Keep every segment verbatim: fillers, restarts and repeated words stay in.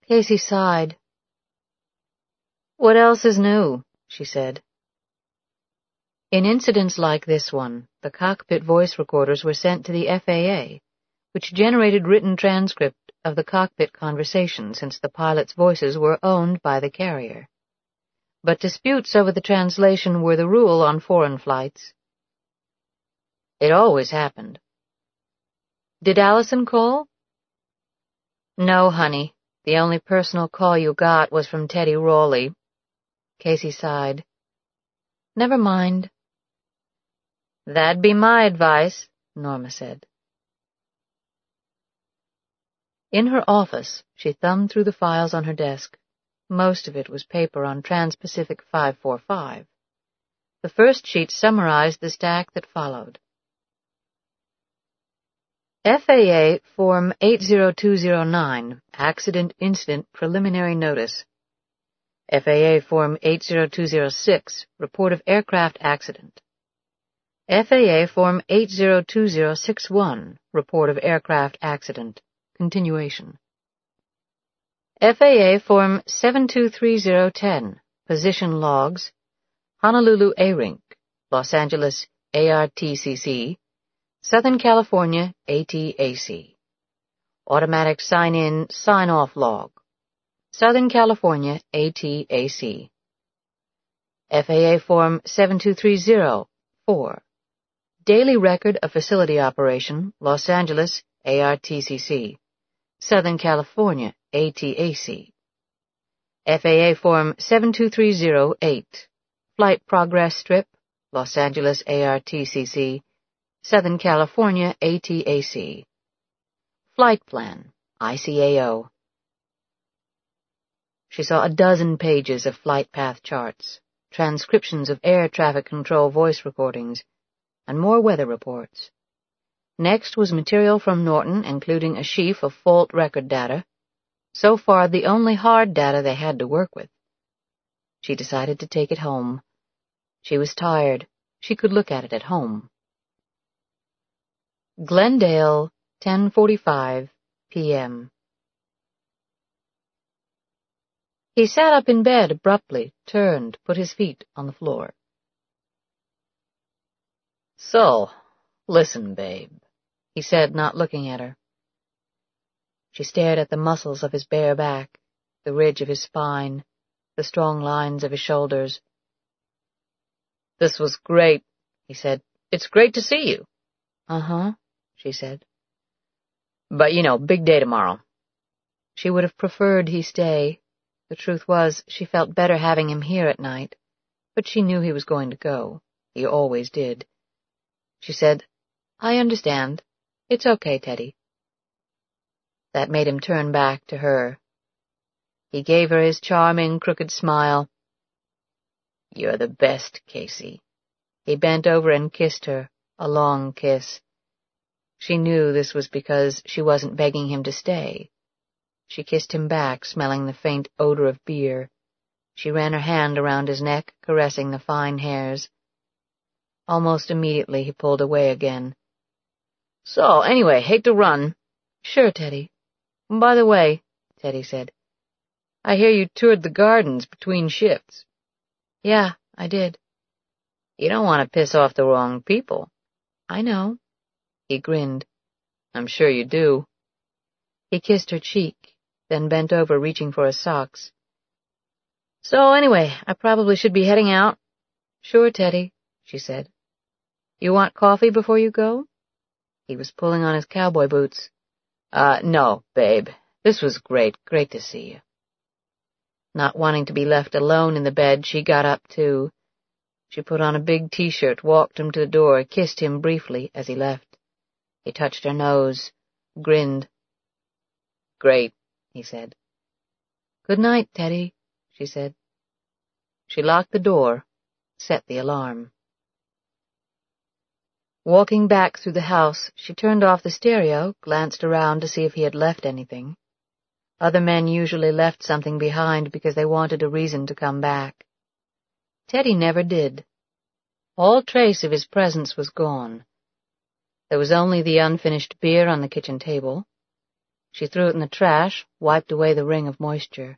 Casey sighed. "What else is new?" she said. In incidents like this one, the cockpit voice recorders were sent to the F A A, which generated written transcript of the cockpit conversation since the pilots' voices were owned by the carrier. But disputes over the translation were the rule on foreign flights. It always happened. "Did Allison call?" "No, honey. The only personal call you got was from Teddy Rawley." Casey sighed. "Never mind." "That'd be my advice," Norma said. In her office, she thumbed through the files on her desk. Most of it was paper on Trans-Pacific five four five. The first sheet summarized the stack that followed. F A A Form eight zero two zero nine, Accident Incident Preliminary Notice. F A A Form eight zero two zero six, Report of Aircraft Accident. F A A Form eight zero two zero six one, Report of Aircraft Accident. Continuation. F A A Form seven two three zero ten, Position Logs, Honolulu A R I N C, Los Angeles A R T C C, Southern California A T A C. Automatic Sign-In, Sign-Off Log, Southern California A T A C. F A A Form seven two three zero four, Daily Record of Facility Operation, Los Angeles A R T C C, Southern California A T A C. F A A Form seven two three zero eight, Flight Progress Strip, Los Angeles A R T C C, Southern California A T A C. Flight Plan, I C A O. She saw a dozen pages of flight path charts, transcriptions of air traffic control voice recordings, and more weather reports. Next was material from Norton, including a sheaf of fault record data, so far the only hard data they had to work with. She decided to take it home. She was tired. She could look at it at home. Glendale, ten forty-five p m He sat up in bed abruptly, turned, put his feet on the floor. "So, listen, babe," he said, not looking at her. She stared at the muscles of his bare back, the ridge of his spine, the strong lines of his shoulders. "This was great," he said. "It's great to see you." "Uh-huh," she said. "But, you know, big day tomorrow." She would have preferred he stay. The truth was, she felt better having him here at night, but she knew he was going to go. He always did. She said, "I understand. It's okay, Teddy." That made him turn back to her. He gave her his charming, crooked smile. "You're the best, Casey." He bent over and kissed her, a long kiss. She knew this was because she wasn't begging him to stay. She kissed him back, smelling the faint odor of beer. She ran her hand around his neck, caressing the fine hairs. Almost immediately he pulled away again. "So, anyway, hate to run." "Sure, Teddy." "By the way," Teddy said, "I hear you toured the gardens between shifts." "Yeah, I did." "You don't want to piss off the wrong people." "I know." He grinned. "I'm sure you do." He kissed her cheek, then bent over, reaching for his socks. "So, anyway, I probably should be heading out." "Sure, Teddy," she said. "You want coffee before you go?" He was pulling on his cowboy boots. Uh, no, babe. This was great, great to see you." Not wanting to be left alone in the bed, she got up, too. She put on a big T-shirt, walked him to the door, kissed him briefly as he left. He touched her nose, grinned. "Great," he said. "Good night, Teddy," she said. She locked the door, set the alarm. Walking back through the house, she turned off the stereo, glanced around to see if he had left anything. Other men usually left something behind because they wanted a reason to come back. Teddy never did. All trace of his presence was gone. There was only the unfinished beer on the kitchen table. She threw it in the trash, wiped away the ring of moisture.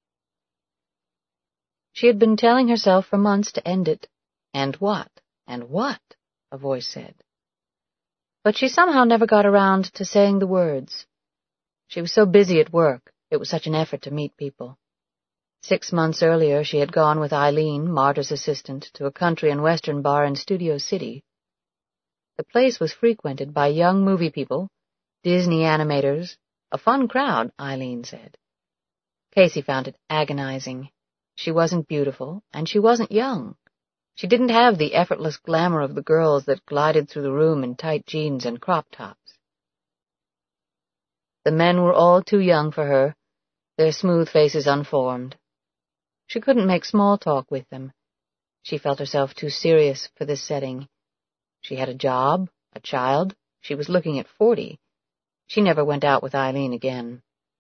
She had been telling herself for months to end it. And what? And what? A voice said. But she somehow never got around to saying the words. She was so busy at work, it was such an effort to meet people. Six months earlier, she had gone with Eileen, Marta's assistant, to a country and western bar in Studio City. The place was frequented by young movie people, Disney animators, a fun crowd, Eileen said. Casey found it agonizing. She wasn't beautiful, and she wasn't young. She didn't have the effortless glamour of the girls that glided through the room in tight jeans and crop tops. The men were all too young for her, their smooth faces unformed. She couldn't make small talk with them. She felt herself too serious for this setting. She had a job, a child. She was looking at forty. She never went out with Eileen again.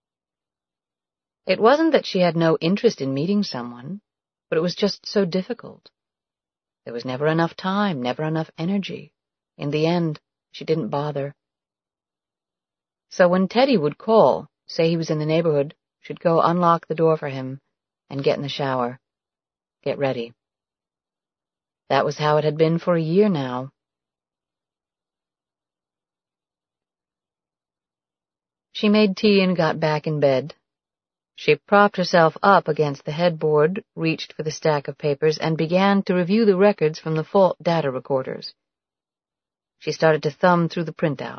It wasn't that she had no interest in meeting someone, but it was just so difficult. There was never enough time, never enough energy. In the end, she didn't bother. So when Teddy would call, say he was in the neighborhood, she'd go unlock the door for him and get in the shower, get ready. That was how it had been for a year now. She made tea and got back in bed. She propped herself up against the headboard, reached for the stack of papers, and began to review the records from the fault data recorders. She started to thumb through the printout.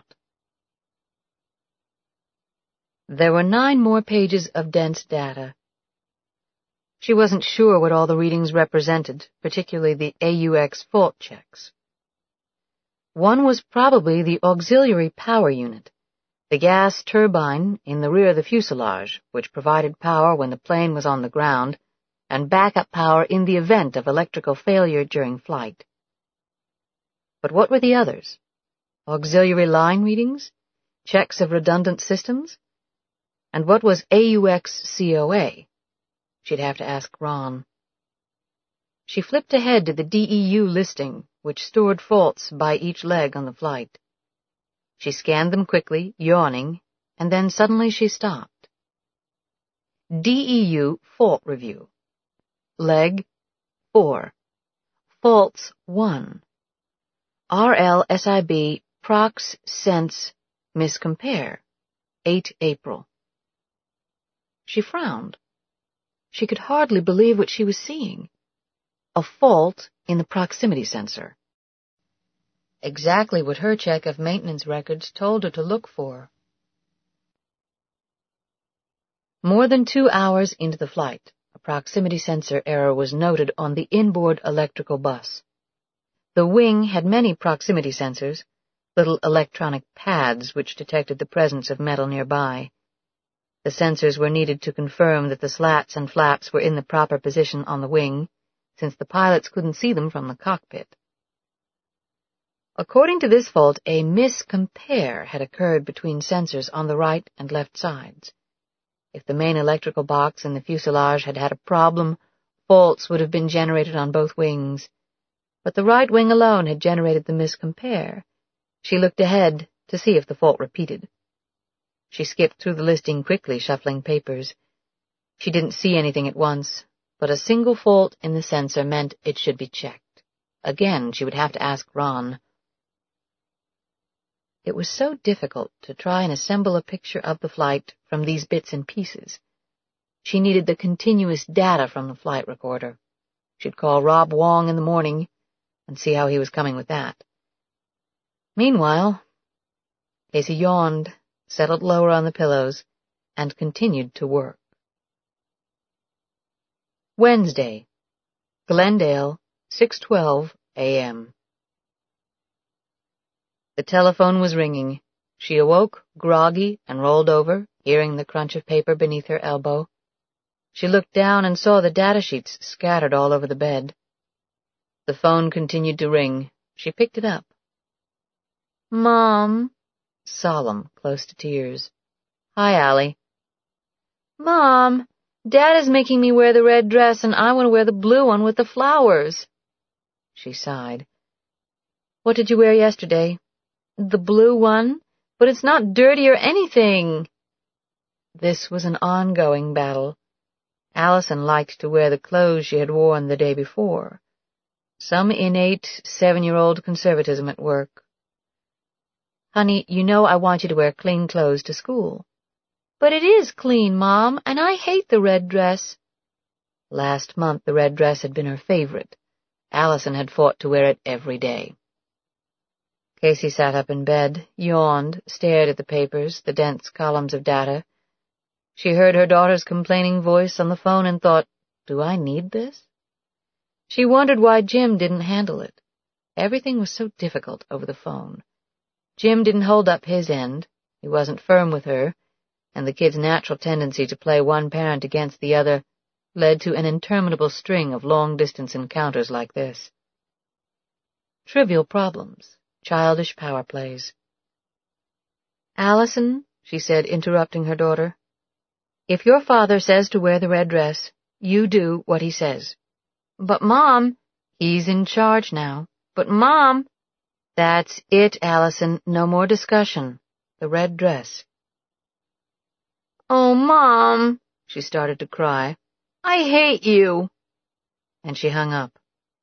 There were nine more pages of dense data. She wasn't sure what all the readings represented, particularly the A U X fault checks. One was probably the auxiliary power unit, the gas turbine in the rear of the fuselage, which provided power when the plane was on the ground, and backup power in the event of electrical failure during flight. But what were the others? Auxiliary line readings? Checks of redundant systems? And what was A U X C O A? She'd have to ask Ron. She flipped ahead to the D E U listing, which stored faults by each leg on the flight. She scanned them quickly, yawning, and then suddenly she stopped. D E U Fault Review. Leg four. Faults one. R L S I B Prox Sense Miscompare. eight April. She frowned. She could hardly believe what she was seeing. A fault in the proximity sensor. Exactly what her check of maintenance records told her to look for. More than two hours into the flight, a proximity sensor error was noted on the inboard electrical bus. The wing had many proximity sensors, little electronic pads which detected the presence of metal nearby. The sensors were needed to confirm that the slats and flaps were in the proper position on the wing, since the pilots couldn't see them from the cockpit. According to this fault, a miscompare had occurred between sensors on the right and left sides. If the main electrical box and the fuselage had had a problem, faults would have been generated on both wings. But the right wing alone had generated the miscompare. She looked ahead to see if the fault repeated. She skipped through the listing quickly, shuffling papers. She didn't see anything at once, but a single fault in the sensor meant it should be checked. Again, she would have to ask Ron. It was so difficult to try and assemble a picture of the flight from these bits and pieces. She needed the continuous data from the flight recorder. She'd call Rob Wong in the morning and see how he was coming with that. Meanwhile, Casey yawned, settled lower on the pillows, and continued to work. Wednesday, Glendale, six twelve a m The telephone was ringing. She awoke, groggy, and rolled over, hearing the crunch of paper beneath her elbow. She looked down and saw the data sheets scattered all over the bed. The phone continued to ring. She picked it up. Mom. Solemn, close to tears. Hi, Allie. Mom, Dad is making me wear the red dress and I want to wear the blue one with the flowers. She sighed. What did you wear yesterday? The blue one? But it's not dirty or anything. This was an ongoing battle. Allison liked to wear the clothes she had worn the day before. Some innate seven-year-old conservatism at work. "Honey, you know I want you to wear clean clothes to school." "But it is clean, Mom, and I hate the red dress." Last month the red dress had been her favorite. Allison had fought to wear it every day. Casey sat up in bed, yawned, stared at the papers, the dense columns of data. She heard her daughter's complaining voice on the phone and thought, "Do I need this?" She wondered why Jim didn't handle it. Everything was so difficult over the phone. Jim didn't hold up his end. He wasn't firm with her, and the kid's natural tendency to play one parent against the other led to an interminable string of long-distance encounters like this. Trivial problems, childish power plays. "Allison," she said, interrupting her daughter, "if your father says to wear the red dress, you do what he says." "But, Mom—" "He's in charge now." "But, Mom—" "That's it, Allison. No more discussion. The red dress." "Oh, Mom," she started to cry, "I hate you." And she hung up.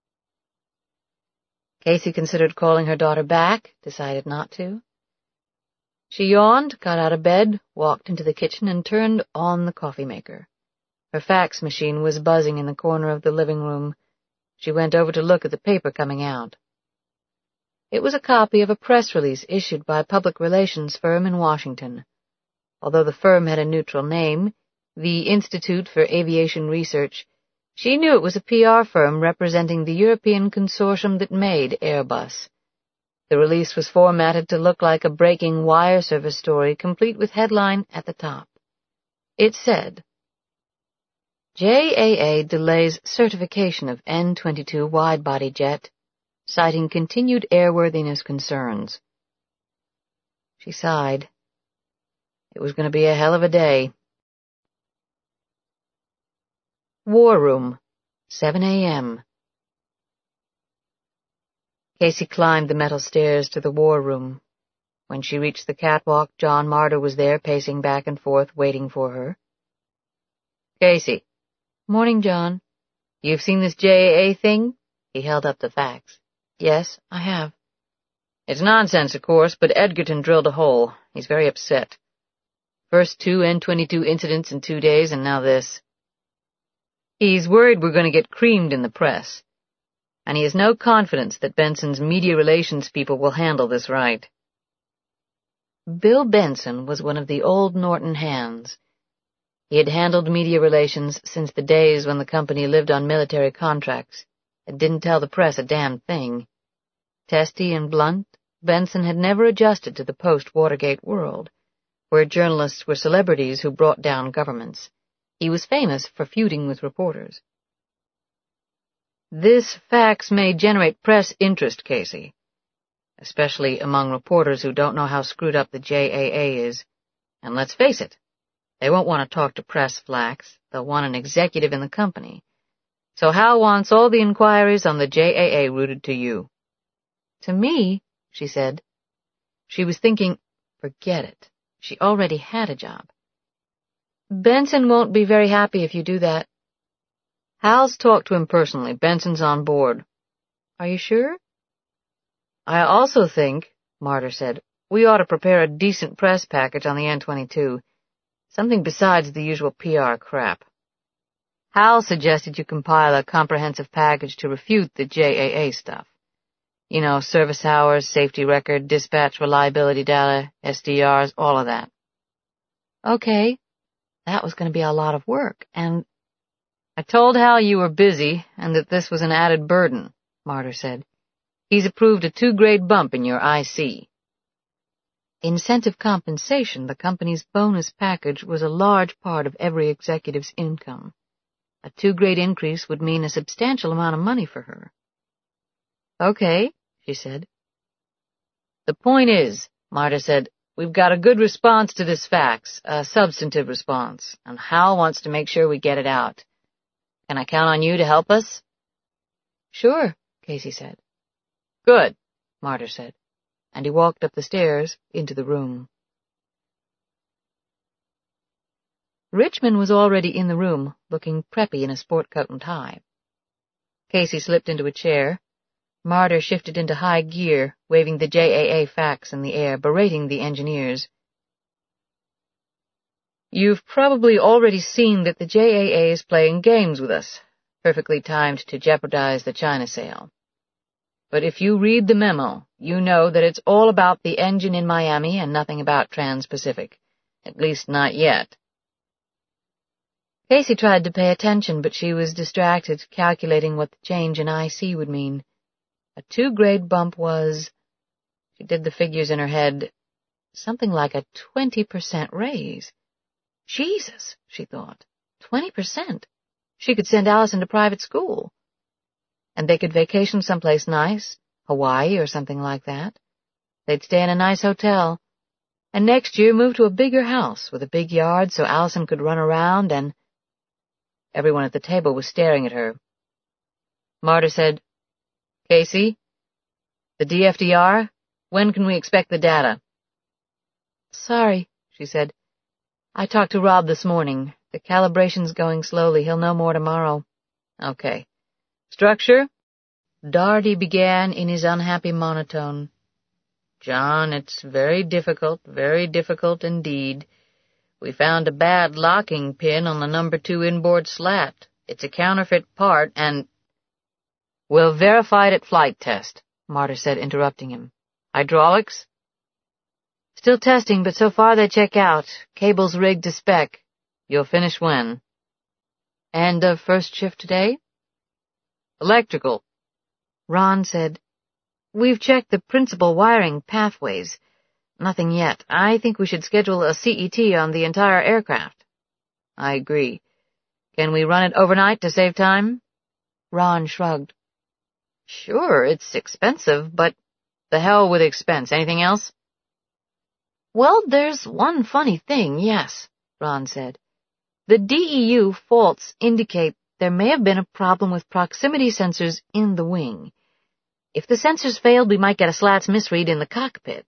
Casey considered calling her daughter back, decided not to. She yawned, got out of bed, walked into the kitchen, and turned on the coffee maker. Her fax machine was buzzing in the corner of the living room. She went over to look at the paper coming out. It was a copy of a press release issued by a public relations firm in Washington. Although the firm had a neutral name, the Institute for Aviation Research, she knew it was a P R firm representing the European consortium that made Airbus. The release was formatted to look like a breaking wire service story, complete with headline at the top. It said, J A A delays certification of N twenty-two wide-body jet, citing continued airworthiness concerns. She sighed. It was going to be a hell of a day. War Room, seven a m Casey climbed the metal stairs to the war room. When she reached the catwalk, John Marder was there, pacing back and forth, waiting for her. "Casey." "Morning, John." "You've seen this J A A thing?" He held up the fax. "Yes, I have." "It's nonsense, of course, but Edgerton drilled a hole. He's very upset. First two N twenty-two incidents in two days, and now this. He's worried we're going to get creamed in the press, and he has no confidence that Benson's media relations people will handle this right." Bill Benson was one of the old Norton hands. He had handled media relations since the days when the company lived on military contracts and didn't tell the press a damn thing. Testy and blunt, Benson had never adjusted to the post-Watergate world, where journalists were celebrities who brought down governments. He was famous for feuding with reporters. "This fax may generate press interest, Casey, especially among reporters who don't know how screwed up the J A A is. And let's face it, they won't want to talk to press flacks. They'll want an executive in the company. So Hal wants all the inquiries on the J A A routed to you." "To me?" she said. She was thinking, forget it. She already had a job. "Benson won't be very happy if you do that." "Hal's talked to him personally. Benson's on board." "Are you sure?" "I also think," Marder said, "we ought to prepare a decent press package on the N twenty-two, something besides the usual P R crap. Hal suggested you compile a comprehensive package to refute the J A A stuff. You know, service hours, safety record, dispatch reliability data, S D Rs, all of that." "Okay. That was going to be a lot of work, and—" "I told Hal you were busy and that this was an added burden," Marder said. "He's approved a two-grade bump in your I C. Incentive compensation, the company's bonus package, was a large part of every executive's income. A two-grade increase would mean a substantial amount of money for her. "Okay," she said. "The point is," Marder said, "we've got a good response to this fax, a substantive response, and Hal wants to make sure we get it out. Can I count on you to help us?" "Sure," Casey said. "Good," Marder said, and he walked up the stairs into the room. Richmond was already in the room, looking preppy in a sport coat and tie. Casey slipped into a chair. Marder shifted into high gear, waving the J A A fax in the air, berating the engineers. You've probably already seen that the J A A is playing games with us, perfectly timed to jeopardize the China sale. But if you read the memo, you know that it's all about the engine in Miami and nothing about Trans-Pacific. At least not yet. Casey tried to pay attention, but she was distracted, calculating what the change in I C would mean. A two-grade bump was, she did the figures in her head, something like a twenty percent raise. Jesus, she thought, twenty percent. She could send Allison to private school. And they could vacation someplace nice, Hawaii or something like that. They'd stay in a nice hotel. And next year move to a bigger house with a big yard so Allison could run around and... Everyone at the table was staring at her. Marder said, Casey, the D F D R, when can we expect the data? Sorry, she said. I talked to Rob this morning. The calibration's going slowly. He'll know more tomorrow. Okay. Structure? Doherty began in his unhappy monotone. John, it's very difficult, very difficult indeed. We found a bad locking pin on the number two inboard slat. It's a counterfeit part and... We'll verify it at flight test, Marder said, interrupting him. Hydraulics? Still testing, but so far they check out. Cables rigged to spec. You'll finish when? And uh, first shift today? Electrical. Ron said, We've checked the principal wiring pathways. Nothing yet. I think we should schedule a C E T on the entire aircraft. I agree. Can we run it overnight to save time? Ron shrugged. Sure, it's expensive, but the hell with expense. Anything else? Well, there's one funny thing, yes, Ron said. The D E U faults indicate there may have been a problem with proximity sensors in the wing. If the sensors failed, we might get a slats misread in the cockpit.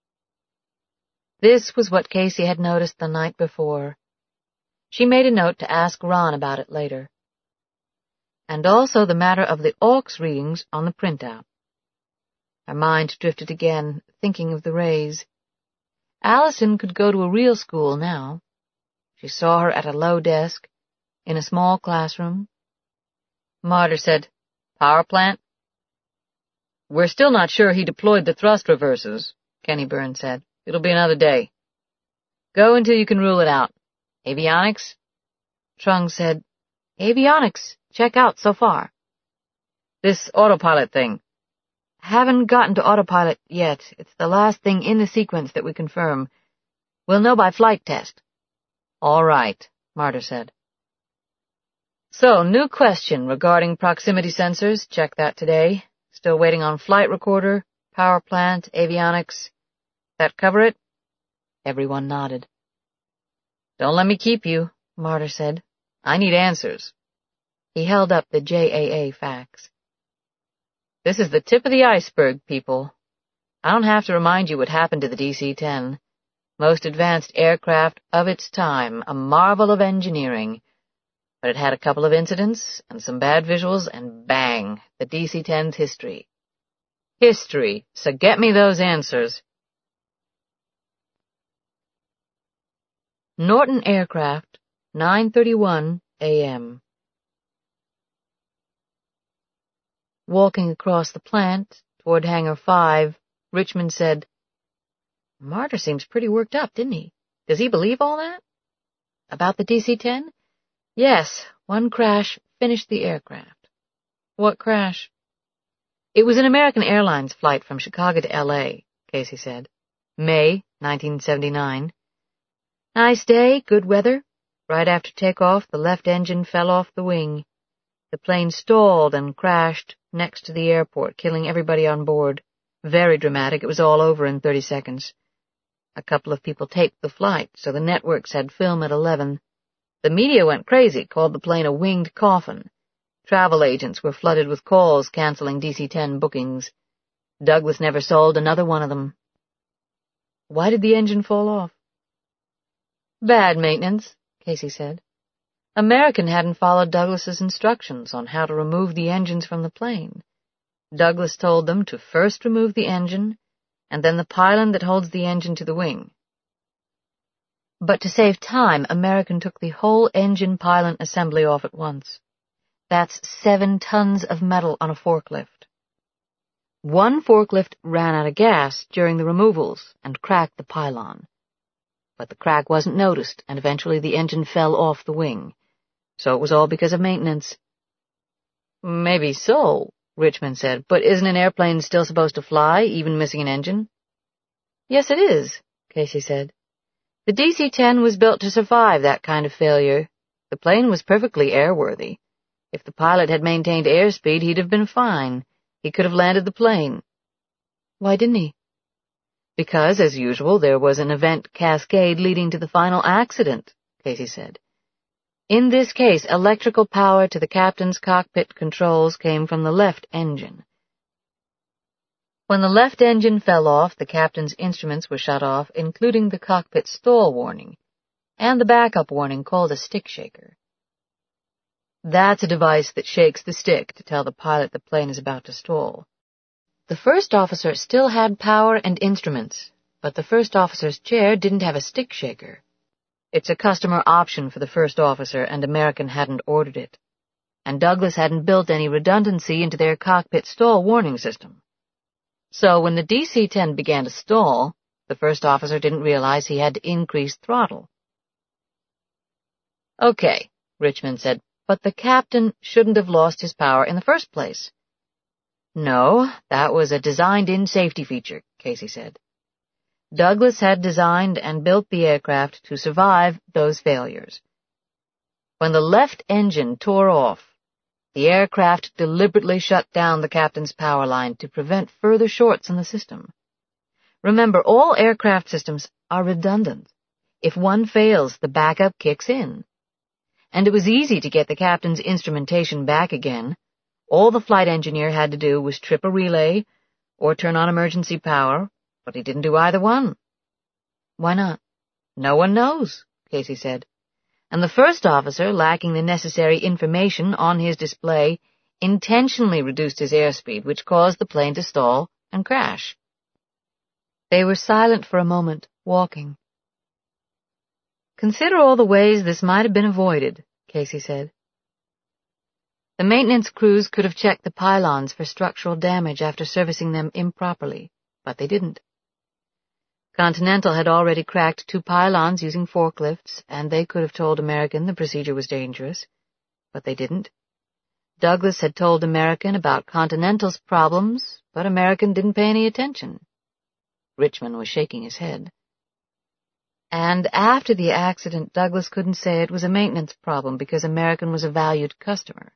This was what Casey had noticed the night before. She made a note to ask Ron about it later. And also the matter of the aux readings on the printout. Her mind drifted again, thinking of the rays. Allison could go to a real school now. She saw her at a low desk, in a small classroom. Marder said, Power plant? We're still not sure he deployed the thrust reversers, Kenny Byrne said. It'll be another day. Go until you can rule it out. Avionics? Trung said, Avionics, check out so far. This autopilot thing. Haven't gotten to autopilot yet. It's the last thing in the sequence that we confirm. We'll know by flight test. All right, Marder said. So, new question regarding proximity sensors. Check that today. Still waiting on flight recorder, power plant, avionics. That cover it? Everyone nodded. Don't let me keep you, Marder said. I need answers. He held up the J A A fax. This is the tip of the iceberg, people. I don't have to remind you what happened to the D C ten. Most advanced aircraft of its time, a marvel of engineering. But it had a couple of incidents and some bad visuals, and bang, the D C ten's history. History, so get me those answers. Norton Aircraft, nine thirty-one a m Walking across the plant, toward Hangar five, Richmond said, Marder seems pretty worked up, didn't he? Does he believe all that? About the D C ten? Yes, one crash finished the aircraft. What crash? It was an American Airlines flight from Chicago to L A, Casey said. May nineteen seventy-nine. Nice day, good weather. Right after takeoff, the left engine fell off the wing. The plane stalled and crashed next to the airport, killing everybody on board. Very dramatic. It was all over in thirty seconds. A couple of people taped the flight, so the networks had film at eleven. The media went crazy, called the plane a winged coffin. Travel agents were flooded with calls canceling D C ten bookings. Douglas never sold another one of them. Why did the engine fall off? Bad maintenance, Casey said. American hadn't followed Douglas's instructions on how to remove the engines from the plane. Douglas told them to first remove the engine, and then the pylon that holds the engine to the wing. But to save time, American took the whole engine pylon assembly off at once. That's seven tons of metal on a forklift. One forklift ran out of gas during the removals and cracked the pylon. But the crack wasn't noticed, and eventually the engine fell off the wing. So it was all because of maintenance. Maybe so, Richmond said, but isn't an airplane still supposed to fly, even missing an engine? Yes, it is, Casey said. The D C ten was built to survive that kind of failure. The plane was perfectly airworthy. If the pilot had maintained airspeed, he'd have been fine. He could have landed the plane. Why didn't he? Because, as usual, there was an event cascade leading to the final accident, Casey said. In this case, electrical power to the captain's cockpit controls came from the left engine. When the left engine fell off, the captain's instruments were shut off, including the cockpit stall warning, and the backup warning called a stick shaker. That's a device that shakes the stick to tell the pilot the plane is about to stall. The first officer still had power and instruments, but the first officer's chair didn't have a stick shaker. It's a customer option for the first officer, and American hadn't ordered it. And Douglas hadn't built any redundancy into their cockpit stall warning system. So when the D C ten began to stall, the first officer didn't realize he had to increase throttle. Okay, Richmond said, but the captain shouldn't have lost his power in the first place. No, that was a designed-in safety feature, Casey said. Douglas had designed and built the aircraft to survive those failures. When the left engine tore off, the aircraft deliberately shut down the captain's power line to prevent further shorts in the system. Remember, all aircraft systems are redundant. If one fails, the backup kicks in. And it was easy to get the captain's instrumentation back again. All the flight engineer had to do was trip a relay or turn on emergency power, but he didn't do either one. Why not? No one knows, Casey said. And the first officer, lacking the necessary information on his display, intentionally reduced his airspeed, which caused the plane to stall and crash. They were silent for a moment, walking. Consider all the ways this might have been avoided, Casey said. The maintenance crews could have checked the pylons for structural damage after servicing them improperly, but they didn't. Continental had already cracked two pylons using forklifts, and they could have told American the procedure was dangerous, but they didn't. Douglas had told American about Continental's problems, but American didn't pay any attention. Richmond was shaking his head. And after the accident, Douglas couldn't say it was a maintenance problem because American was a valued customer.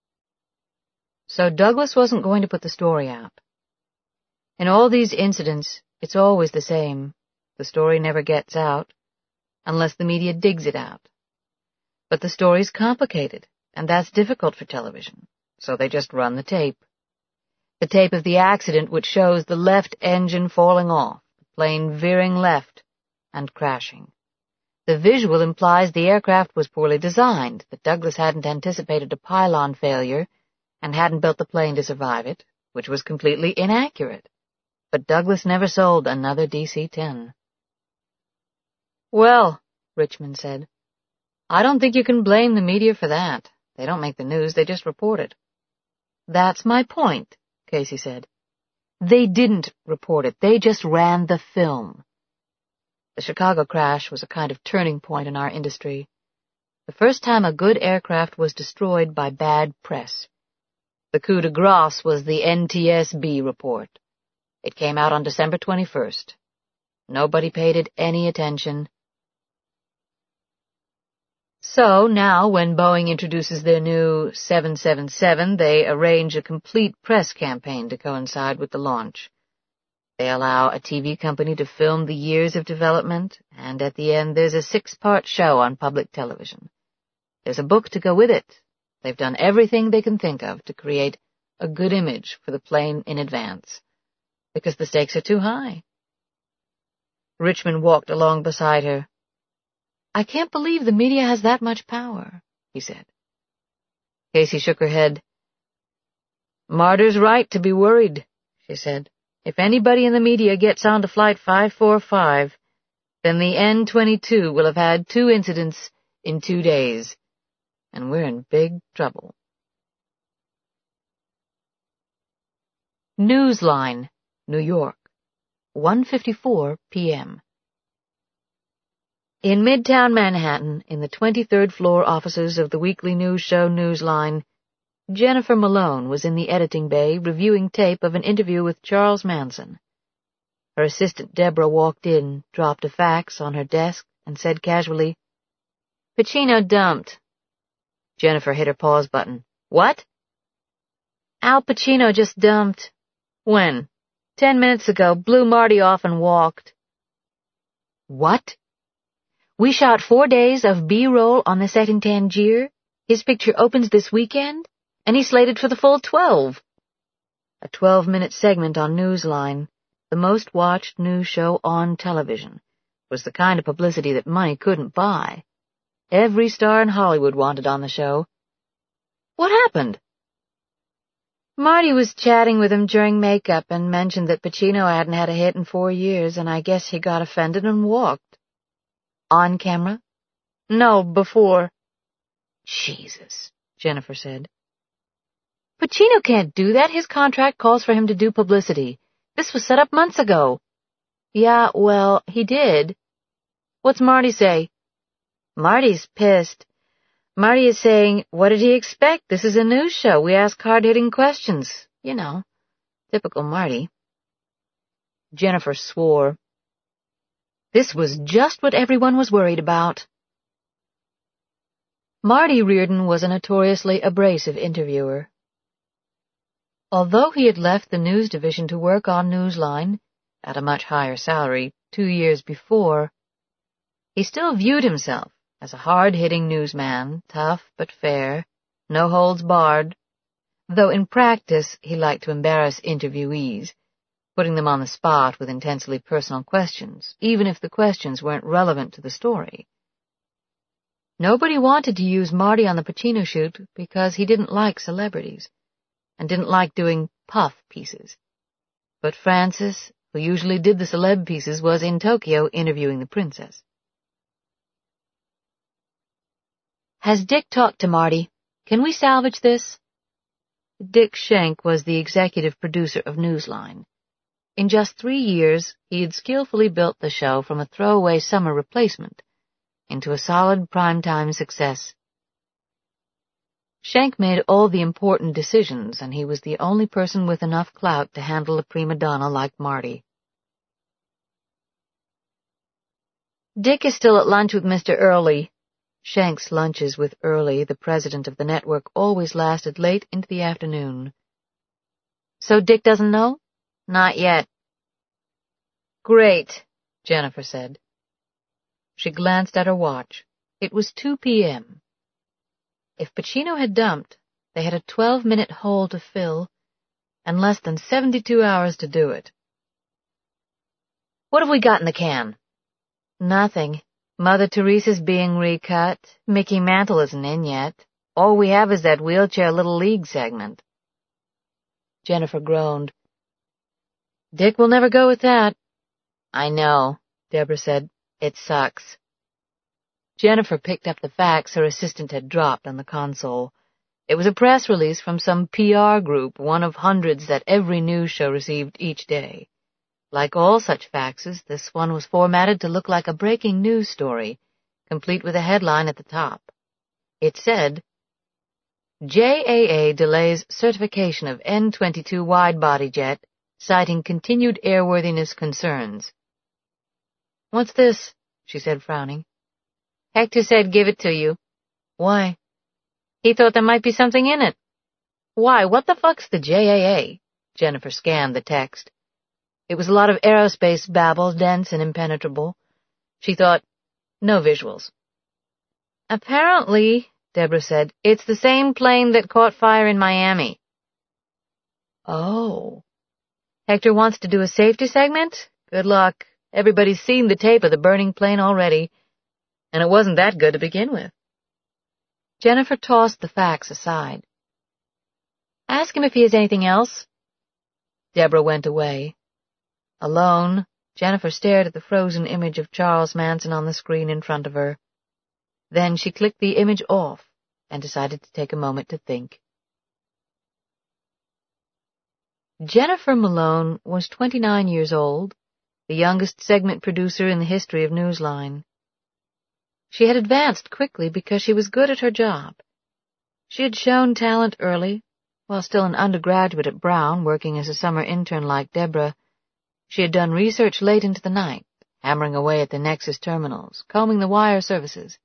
So Douglas wasn't going to put the story out. In all these incidents, it's always the same. The story never gets out, unless the media digs it out. But the story's complicated, and that's difficult for television, so they just run the tape. The tape of the accident which shows the left engine falling off, the plane veering left and crashing. The visual implies the aircraft was poorly designed, that Douglas hadn't anticipated a pylon failure and hadn't built the plane to survive it, which was completely inaccurate. But Douglas never sold another D C ten. Well, Richmond said, I don't think you can blame the media for that. They don't make the news, they just report it. That's my point, Casey said. They didn't report it, they just ran the film. The Chicago crash was a kind of turning point in our industry. The first time a good aircraft was destroyed by bad press. The coup de grace was the N T S B report. It came out on December twenty-first. Nobody paid it any attention. So now, when Boeing introduces their new seven seventy-seven, they arrange a complete press campaign to coincide with the launch. They allow a T V company to film the years of development, and at the end there's a six-part show on public television. There's a book to go with it. They've done everything they can think of to create a good image for the plane in advance, because the stakes are too high. Richmond walked along beside her. I can't believe the media has that much power, he said. Casey shook her head. Marty's right to be worried, she said. If anybody in the media gets on to Flight five forty-five, then the N twenty-two will have had two incidents in two days, and we're in big trouble. Newsline, New York, one fifty-four p m In Midtown Manhattan, in the twenty-third floor offices of the weekly news show Newsline, Jennifer Malone was in the editing bay reviewing tape of an interview with Charles Manson. Her assistant Deborah walked in, dropped a fax on her desk, and said casually, Pacino dumped. Jennifer hit her pause button. What? Al Pacino just dumped. When? Ten minutes ago, blew Marty off and walked. What? We shot four days of B-roll on the set in Tangier. His picture opens this weekend, and he's slated for the full twelve. A twelve-minute segment on Newsline, the most-watched news show on television, was the kind of publicity that money couldn't buy. Every star in Hollywood wanted on the show. What happened? Marty was chatting with him during makeup and mentioned that Pacino hadn't had a hit in four years, and I guess he got offended and walked. On camera? No, before. Jesus, Jennifer said. Pacino can't do that. His contract calls for him to do publicity. This was set up months ago. Yeah, well, he did. What's Marty say? Marty's pissed. Marty is saying, what did he expect? This is a news show. We ask hard-hitting questions. You know, typical Marty. Jennifer swore. This was just what everyone was worried about. Marty Reardon was a notoriously abrasive interviewer. Although he had left the news division to work on Newsline, at a much higher salary, two years before, he still viewed himself as a hard-hitting newsman, tough but fair, no holds barred, though in practice he liked to embarrass interviewees, putting them on the spot with intensely personal questions, even if the questions weren't relevant to the story. Nobody wanted to use Marty on the Pacino shoot because he didn't like celebrities, and didn't like doing puff pieces. But Francis, who usually did the celeb pieces, was in Tokyo interviewing the princess. Has Dick talked to Marty? Can we salvage this? Dick Schenck was the executive producer of Newsline. In just three years, he had skillfully built the show from a throwaway summer replacement into a solid primetime success. Schenck made all the important decisions, and he was the only person with enough clout to handle a prima donna like Marty. Dick is still at lunch with Mister Early. Schenck's lunches with Early, the president of the network, always lasted late into the afternoon. So Dick doesn't know? Not yet. Great, Jennifer said. She glanced at her watch. It was two p m If Pacino had dumped, they had a twelve-minute hole to fill, and less than seventy-two hours to do it. What have we got in the can? Nothing. Mother Teresa's being recut. Mickey Mantle isn't in yet. All we have is that wheelchair Little League segment. Jennifer groaned. Dick will never go with that. I know, Deborah said. It sucks. Jennifer picked up the fax her assistant had dropped on the console. It was a press release from some P R group, one of hundreds that every news show received each day. Like all such faxes, this one was formatted to look like a breaking news story, complete with a headline at the top. It said, J A A delays certification of N twenty-two wide-body jet, citing continued airworthiness concerns. What's this? She said, frowning. Hector said give it to you. Why? He thought there might be something in it. Why, what the fuck's the J A A? Jennifer scanned the text. It was a lot of aerospace babble, dense and impenetrable. She thought, no visuals. Apparently, Deborah said, it's the same plane that caught fire in Miami. Oh. Hector wants to do a safety segment? Good luck. Everybody's seen the tape of the burning plane already. and it wasn't that good to begin with. Jennifer tossed the facts aside. Ask him if he has anything else. Deborah went away. Alone, Jennifer stared at the frozen image of Charles Manson on the screen in front of her. Then she clicked the image off and decided to take a moment to think. Jennifer Malone was twenty-nine years old, the youngest segment producer in the history of Newsline. She had advanced quickly because she was good at her job. She had shown talent early, while still an undergraduate at Brown, working as a summer intern like Deborah. She had done research late into the night, hammering away at the Nexus terminals, combing the wire services.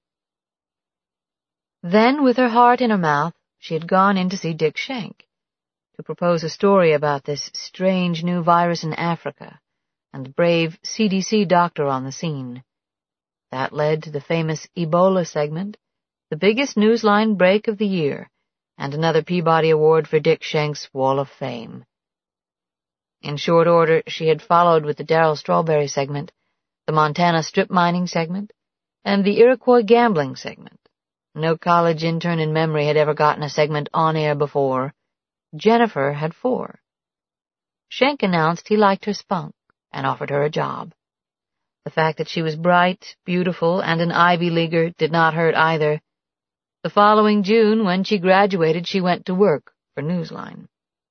Then, with her heart in her mouth, she had gone in to see Dick Schenck, to propose a story about this strange new virus in Africa, and the brave C D C doctor on the scene. That led to the famous Ebola segment, the biggest Newsline break of the year, and another Peabody Award for Dick Schenck's Wall of Fame. In short order, she had followed with the Darryl Strawberry segment, the Montana strip mining segment, and the Iroquois gambling segment. No college intern in memory had ever gotten a segment on air before. Jennifer had four. Schenck announced he liked her spunk and offered her a job. The fact that she was bright, beautiful, and an Ivy Leaguer did not hurt either. The following June, when she graduated, she went to work for Newsline.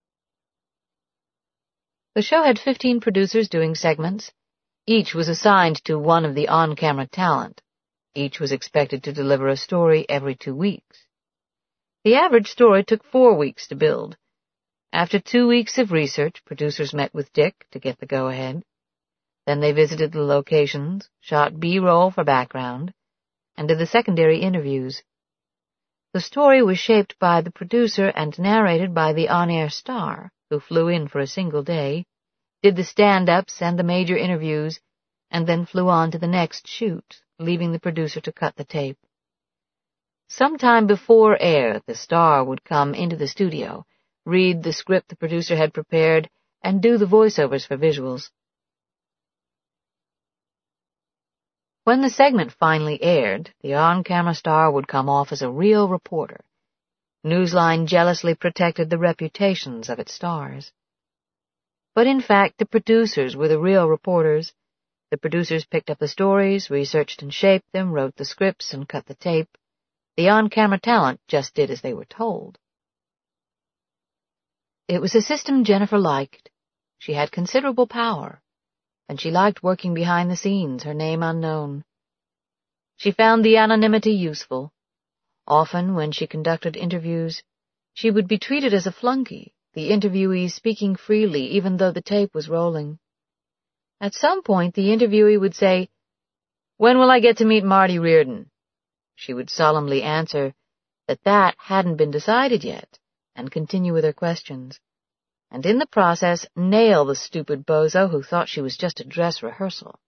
The show had fifteen producers doing segments. Each was assigned to one of the on-camera talent. Each was expected to deliver a story every two weeks. The average story took four weeks to build. After two weeks of research, producers met with Dick to get the go-ahead. Then they visited the locations, shot B-roll for background, and did the secondary interviews. The story was shaped by the producer and narrated by the on-air star, who flew in for a single day, did the stand-ups and the major interviews, and then flew on to the next shoot, leaving the producer to cut the tape. Sometime before air, the star would come into the studio, read the script the producer had prepared, and do the voiceovers for visuals. When the segment finally aired, the on-camera star would come off as a real reporter. Newsline jealously protected the reputations of its stars. But in fact, the producers were the real reporters. The producers picked up the stories, researched and shaped them, wrote the scripts, and cut the tape. The on-camera talent just did as they were told. It was a system Jennifer liked. She had considerable power, and she liked working behind the scenes, her name unknown. She found the anonymity useful. Often, when she conducted interviews, she would be treated as a flunky, the interviewee speaking freely even though the tape was rolling. At some point, the interviewee would say, "When will I get to meet Marty Reardon?" She would solemnly answer that that hadn't been decided yet, and continue with her questions, and in the process nail the stupid bozo who thought she was just a dress rehearsal.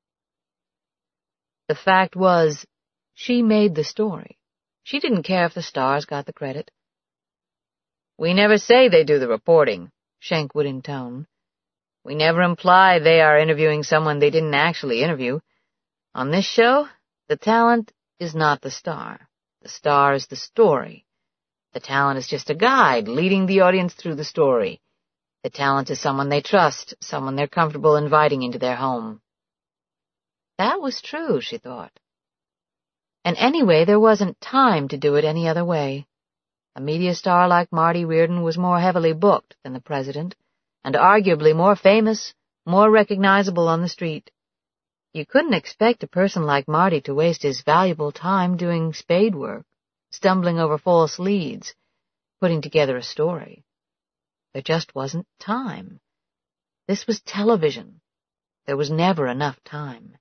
The fact was, she made the story. She didn't care if the stars got the credit. "We never say they do the reporting," Schenck would intone. "We never imply they are interviewing someone they didn't actually interview. On this show, the talent is not the star. The star is the story. The talent is just a guide leading the audience through the story. The talent is someone they trust, someone they're comfortable inviting into their home." That was true, she thought. And anyway, there wasn't time to do it any other way. A media star like Marty Reardon was more heavily booked than the president, and arguably more famous, more recognizable on the street. You couldn't expect a person like Marty to waste his valuable time doing spade work, stumbling over false leads, putting together a story. There just wasn't time. This was television. There was never enough time.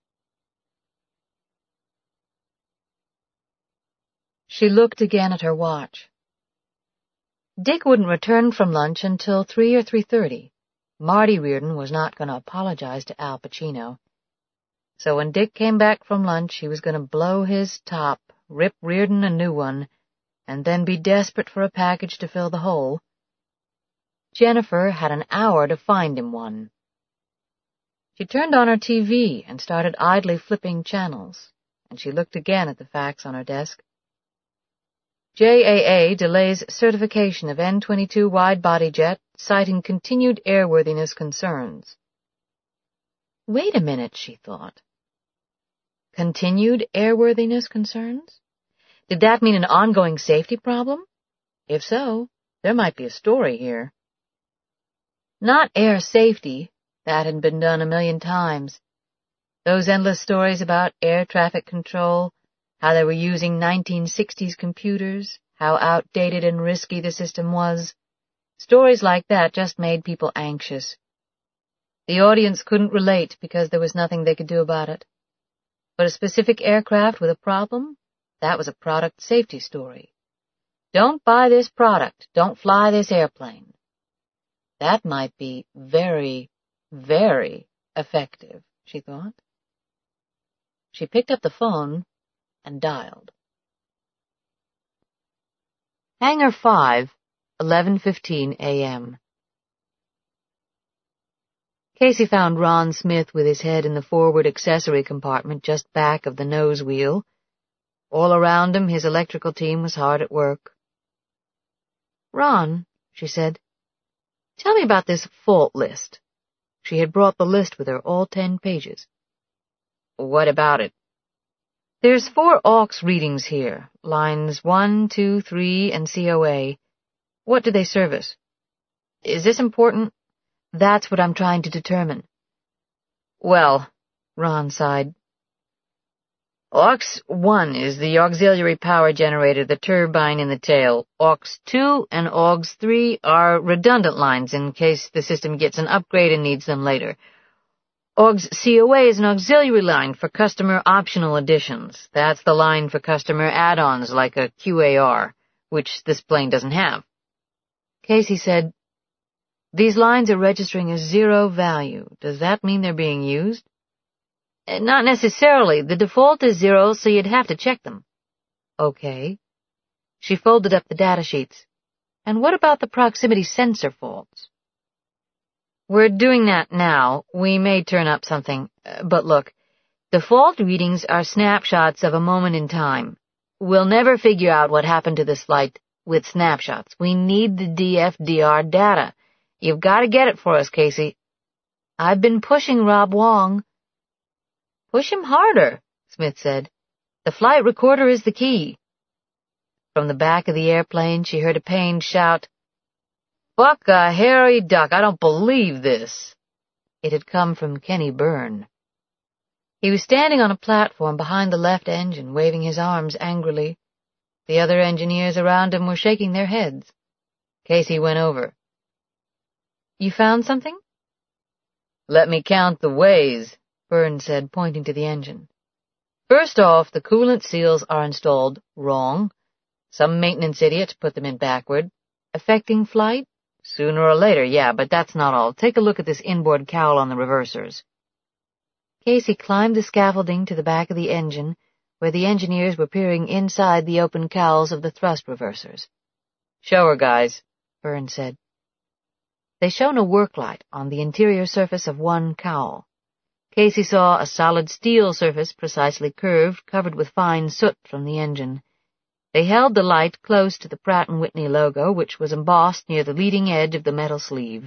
She looked again at her watch. Dick wouldn't return from lunch until three or three thirty. Marty Reardon was not going to apologize to Al Pacino. So when Dick came back from lunch, he was going to blow his top, rip Reardon a new one, and then be desperate for a package to fill the hole. Jennifer had an hour to find him one. She turned on her T V and started idly flipping channels, and she looked again at the fax on her desk. J A A delays certification of N twenty-two wide-body jet, citing continued airworthiness concerns. Wait a minute, she thought. Continued airworthiness concerns? Did that mean an ongoing safety problem? If so, there might be a story here. Not air safety. That had been done a million times. Those endless stories about air traffic control, how they were using nineteen sixties computers, how outdated and risky the system was. Stories like that just made people anxious. The audience couldn't relate because there was nothing they could do about it. But a specific aircraft with a problem, that was a product safety story. Don't buy this product. Don't fly this airplane. That might be very, very effective, she thought. She picked up the phone and dialed. Hangar five, eleven fifteen a m Casey found Ron Smith with his head in the forward accessory compartment just back of the nose wheel. All around him, his electrical team was hard at work. "Ron," she said, "tell me about this fault list." She had brought the list with her, all ten pages. "What about it?" "There's four aux readings here, lines one, two, three, and C O A. What do they service?" "Is this important?" "That's what I'm trying to determine." "Well," Ron sighed. Aux one is the auxiliary power generator, the turbine in the tail. Aux two and Aux three are redundant lines in case the system gets an upgrade and needs them later. Aux C O A is an auxiliary line for customer optional additions. That's the line for customer add-ons like a Q A R, which this plane doesn't have. Casey said, "These lines are registering as zero value. Does that mean they're being used?" "Not necessarily. The default is zero, so you'd have to check them." "Okay." She folded up the data sheets. "And what about the proximity sensor faults?" "We're doing that now. We may turn up something. But look, the fault readings are snapshots of a moment in time. We'll never figure out what happened to this flight with snapshots. We need the D F D R data. You've got to get it for us, Casey." "I've been pushing Rob Wong." "Push him harder," Smith said. "The flight recorder is the key." From the back of the airplane, she heard a pained shout, "Buck a hairy duck, I don't believe this." It had come from Kenny Byrne. He was standing on a platform behind the left engine, waving his arms angrily. The other engineers around him were shaking their heads. Casey went over. "You found something?" "Let me count the ways," Byrne said, pointing to the engine. "First off, the coolant seals are installed wrong. Some maintenance idiot put them in backward. Affecting flight? Sooner or later, yeah, but that's not all. Take a look at this inboard cowl on the reversers." Casey climbed the scaffolding to the back of the engine, where the engineers were peering inside the open cowls of the thrust reversers. "Show her, guys," Byrne said. They shone a work light on the interior surface of one cowl. Casey saw a solid steel surface precisely curved, covered with fine soot from the engine. They held the light close to the Pratt and Whitney logo, which was embossed near the leading edge of the metal sleeve.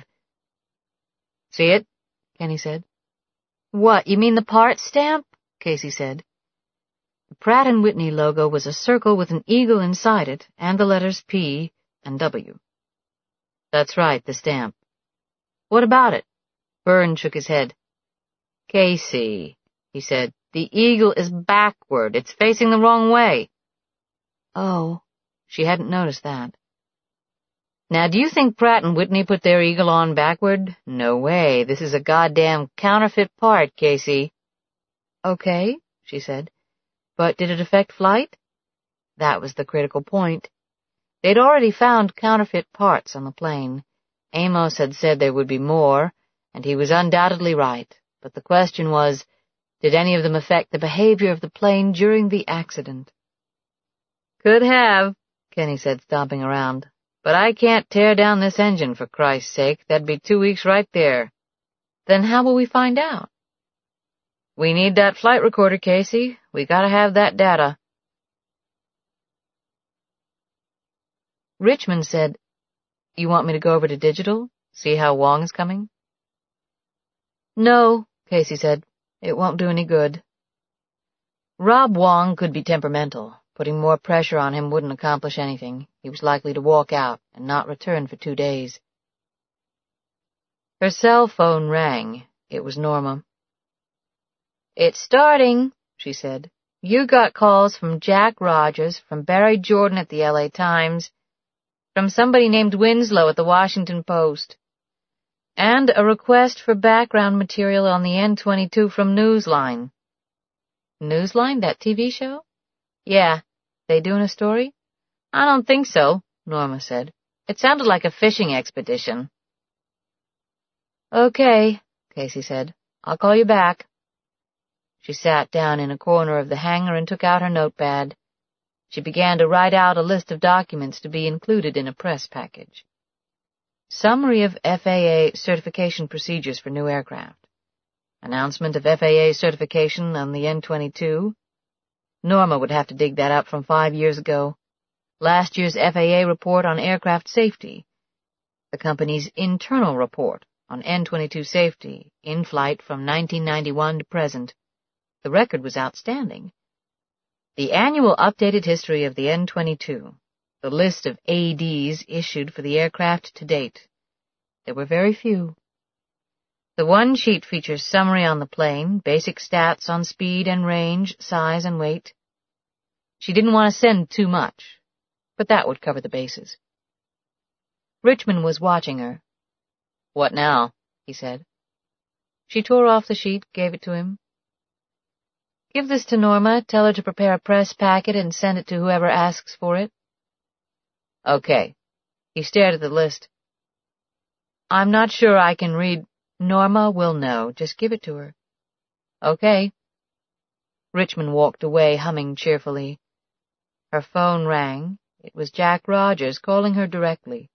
"See it?" Kenny said. "What, you mean the part stamp?" Casey said. The Pratt and Whitney logo was a circle with an eagle inside it, and the letters P and W. "That's right, the stamp." "What about it?" Byrne shook his head. "Casey," he said, "the eagle is backward. It's facing the wrong way." Oh, she hadn't noticed that. "Now, do you think Pratt and Whitney put their eagle on backward? No way. This is a goddamn counterfeit part, Casey." "Okay," she said. "But did it affect flight?" That was the critical point. They'd already found counterfeit parts on the plane. Amos had said there would be more, and he was undoubtedly right. But the question was, did any of them affect the behavior of the plane during the accident? "Could have," Kenny said, stomping around. "But I can't tear down this engine, for Christ's sake. That'd be two weeks right there." "Then how will we find out?" We need that flight recorder, Casey. We gotta have that data. Richmond said, "You want me to go over to digital? See how Wong is coming?" "No," Casey said. "It won't do any good." Rob Wong could be temperamental. Putting more pressure on him wouldn't accomplish anything. He was likely to walk out and not return for two days. Her cell phone rang. It was Norma. "It's starting," she said. "You got calls from Jack Rogers, from Barry Jordan at the L A Times, from somebody named Winslow at the Washington Post, and a request for background material on the N twenty-two from Newsline." "Newsline, that T V show?" "Yeah. They doing a story?" "I don't think so," Norma said. "It sounded like a fishing expedition." "Okay," Casey said. "I'll call you back." She sat down in a corner of the hangar and took out her notepad. She began to write out a list of documents to be included in a press package. Summary of F A A certification procedures for new aircraft. Announcement of F A A certification on the N twenty-two. Norma would have to dig that up from five years ago. Last year's F A A report on aircraft safety. The company's internal report on N twenty-two safety, in flight from nineteen ninety-one to present. The record was outstanding. The annual updated history of the N twenty-two. The list of A Ds issued for the aircraft to date. There were very few. The one sheet features summary on the plane, basic stats on speed and range, size and weight. She didn't want to send too much, but that would cover the bases. Richmond was watching her. "What now?" he said. She tore off the sheet, gave it to him. "Give this to Norma, tell her to prepare a press packet and send it to whoever asks for it." "Okay." He stared at the list. "I'm not sure I can read." "Norma will know. Just give it to her." "Okay." Richmond walked away, humming cheerfully. Her phone rang. It was Jack Rogers calling her directly.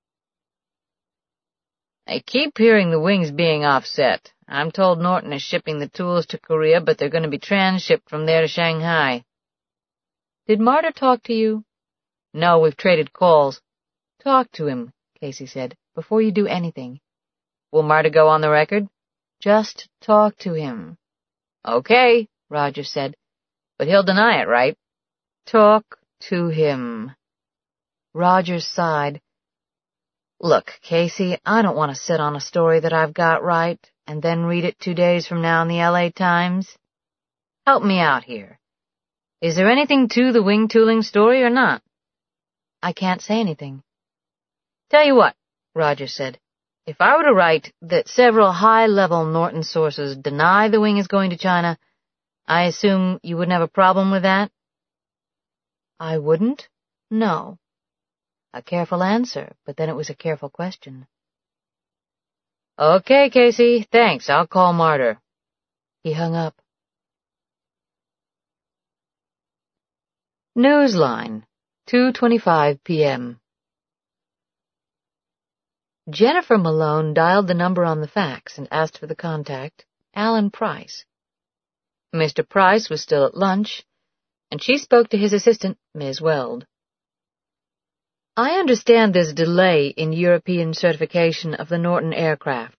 "I keep hearing the wings being offset. I'm told Norton is shipping the tools to Korea, but they're going to be transshipped from there to Shanghai." "Did Marder talk to you?" "No, we've traded calls." "Talk to him," Casey said, "before you do anything." "Will Marder go on the record?" "Just talk to him." "Okay," Rogers said. "But he'll deny it, right?" "Talk to him." Rogers sighed. "Look, Casey, I don't want to sit on a story that I've got right and then read it two days from now in the L A Times. Help me out here. Is there anything to the wing tooling story or not?" "I can't say anything." "Tell you what," Rogers said. "If I were to write that several high-level Norton sources deny the wing is going to China, I assume you wouldn't have a problem with that?" "I wouldn't? No." A careful answer, but then it was a careful question. "Okay, Casey, thanks. I'll call Marder." He hung up. Newsline, two twenty-five p m Jennifer Malone dialed the number on the fax and asked for the contact, Alan Price. Mister Price was still at lunch, and she spoke to his assistant, Miz Weld. "I understand there's a delay in European certification of the Norton aircraft,"